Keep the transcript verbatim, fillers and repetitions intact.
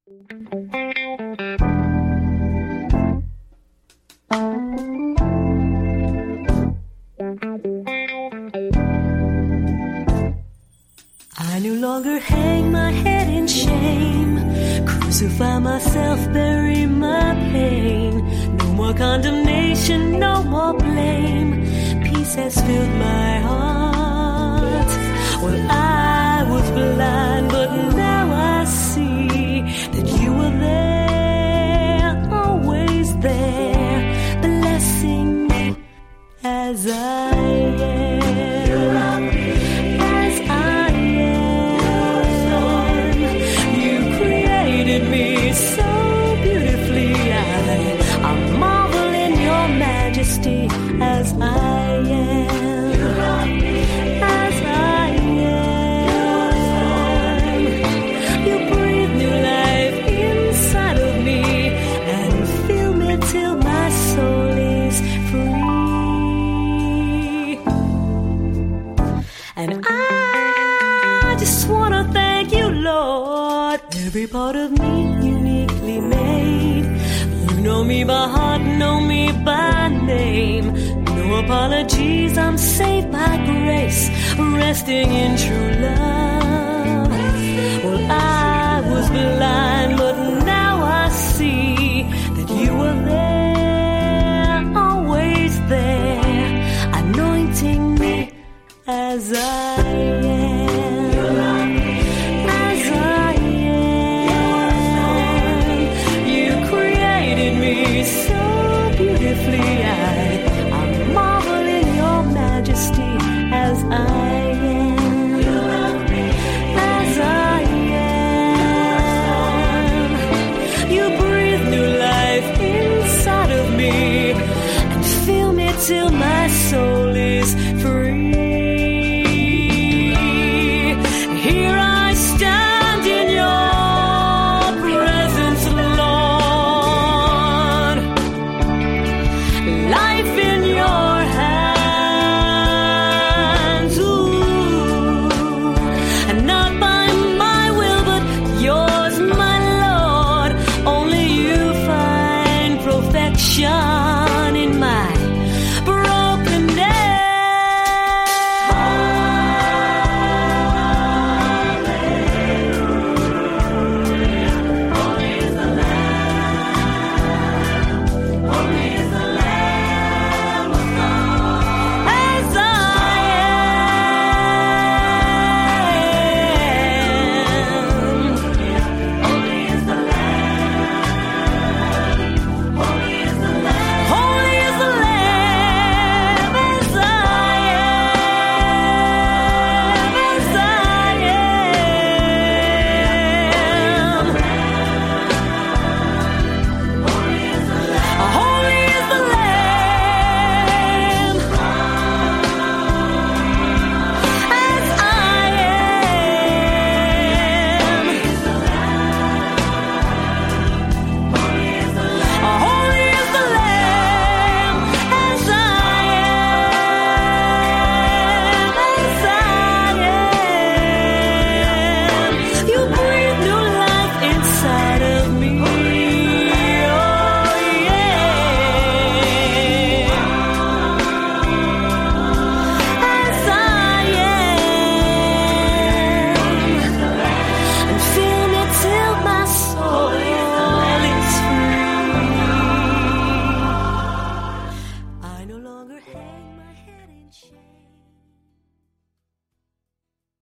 I no longer hang my head in shame, crucify myself, bury my pain. No more condemnation, no more blame. Peace has filled my heart. Well, I was blind, but now I see that you were there, always there, blessing me as I am. Me so beautifully, I, I marvel in your majesty as I am, as I am. You breathe new life inside of me and fill me till my soul is free. And I just want to thank you, Lord. Every part of me uniquely made. You know me by heart, know me by name. No apologies, I'm saved by grace, resting in true love. Well, I was blind, but now I see that you were there, always there, anointing me as I am. So beautifully, I, I marvel in your majesty as I am, as I am. You breathe new life inside of me and fill me till my soul is free. Here I stand in your shine.